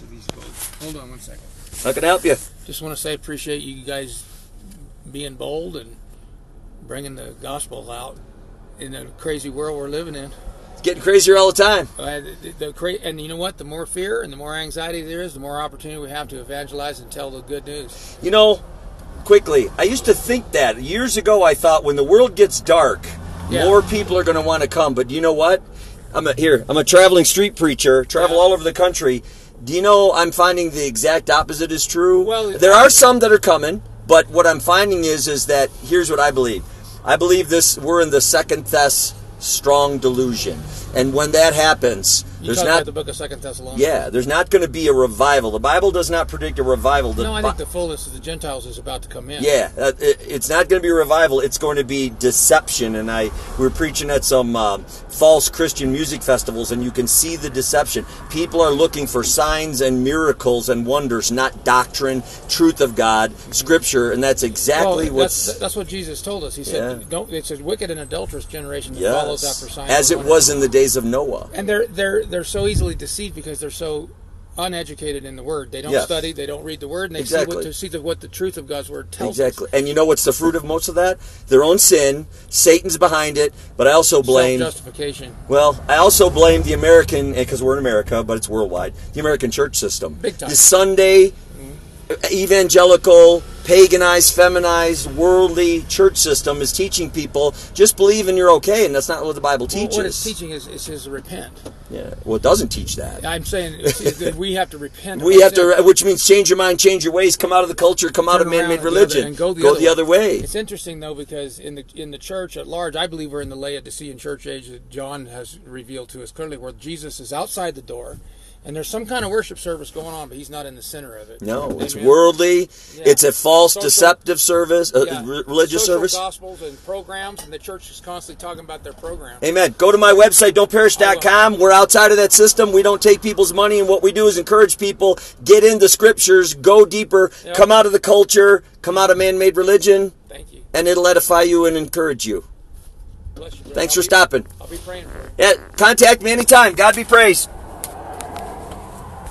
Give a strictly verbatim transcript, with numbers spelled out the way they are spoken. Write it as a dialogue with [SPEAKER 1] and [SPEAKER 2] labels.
[SPEAKER 1] these folks. Hold on one second.
[SPEAKER 2] How can I help you?
[SPEAKER 1] Just want to say appreciate you guys being bold and bringing the gospel out in the crazy world we're living in.
[SPEAKER 2] It's getting crazier all the time.
[SPEAKER 1] Uh, the, the, the, and you know what? The more fear and the more anxiety there is, the more opportunity we have to evangelize and tell the good news.
[SPEAKER 2] You know, quickly, I used to think that. Years ago, I thought when the world gets dark, yeah. more people are going to want to come. But you know what? I'm a, here. I'm a traveling street preacher, travel yeah. all over the country. Do you know I'm finding the exact opposite is true?
[SPEAKER 1] Well,
[SPEAKER 2] there are some that are coming, but what I'm finding is is that here's what I believe. I believe this. We're in the second Thess strong delusion, and when that happens,
[SPEAKER 1] you
[SPEAKER 2] there's
[SPEAKER 1] talk
[SPEAKER 2] not
[SPEAKER 1] about the book of Second Thessalonians.
[SPEAKER 2] Yeah, there's not going to be a revival. The Bible does not predict a revival. The
[SPEAKER 1] no, I think the fullness of the Gentiles is about to come in.
[SPEAKER 2] Yeah, uh, it, it's not going to be a revival. It's going to be deception. And I we were preaching at some uh, false Christian music festivals, and you can see the deception. People are looking for signs and miracles and wonders, not doctrine, truth of God, Scripture, and that's exactly
[SPEAKER 1] well,
[SPEAKER 2] what's.
[SPEAKER 1] That's, that's what Jesus told us. He said,
[SPEAKER 2] yeah.
[SPEAKER 1] "Don't." It's a wicked and adulterous generation that
[SPEAKER 2] yes.
[SPEAKER 1] follows after signs.
[SPEAKER 2] As it was in the days of Noah.
[SPEAKER 1] And they're they're they're so easily deceived because they're so uneducated in the Word. They don't
[SPEAKER 2] yes.
[SPEAKER 1] study. They don't read the Word, and they
[SPEAKER 2] exactly.
[SPEAKER 1] see what to see the, what the truth of God's Word tells
[SPEAKER 2] exactly.
[SPEAKER 1] us.
[SPEAKER 2] Exactly. And you know what's the fruit of most of that? Their own sin. Satan's behind it. But I also blame
[SPEAKER 1] self-justification.
[SPEAKER 2] Well, I also blame the American, because we're in America, but it's worldwide. The American church system.
[SPEAKER 1] Big time.
[SPEAKER 2] The Sunday, mm-hmm. evangelical, paganized, feminized, worldly church system is teaching people just believe and you're okay, and that's not what the Bible teaches.
[SPEAKER 1] Well, what it's teaching is it says repent.
[SPEAKER 2] Yeah, well, it doesn't teach that.
[SPEAKER 1] I'm saying that we have to repent.
[SPEAKER 2] we have to, which means change your mind, change your ways, come out of the culture, come out of man-made religion,
[SPEAKER 1] and go the,
[SPEAKER 2] go
[SPEAKER 1] other,
[SPEAKER 2] the other way.
[SPEAKER 1] It's interesting though because in the in the church at large, I believe we're in the Laodicean church age that John has revealed to us clearly, where Jesus is outside the door. And there's some kind of worship service going on, but he's not in the center of it.
[SPEAKER 2] No,
[SPEAKER 1] Amen.
[SPEAKER 2] It's worldly. Yeah. It's a false, social, deceptive service, uh,
[SPEAKER 1] yeah.
[SPEAKER 2] religious
[SPEAKER 1] social
[SPEAKER 2] service.
[SPEAKER 1] Gospels and programs, and the church is constantly talking about their programs.
[SPEAKER 2] Amen. Go to my website, don't perish dot com. We're outside of that system. We don't take people's money, and what we do is encourage people, get into scriptures, go deeper, yep. come out of the culture, come out of man-made religion.
[SPEAKER 1] Thank you.
[SPEAKER 2] And it'll edify you and encourage you.
[SPEAKER 1] Bless you,
[SPEAKER 2] Thanks
[SPEAKER 1] I'll
[SPEAKER 2] for
[SPEAKER 1] be,
[SPEAKER 2] stopping.
[SPEAKER 1] I'll be praying for you.
[SPEAKER 2] Yeah, contact me anytime. God be praised.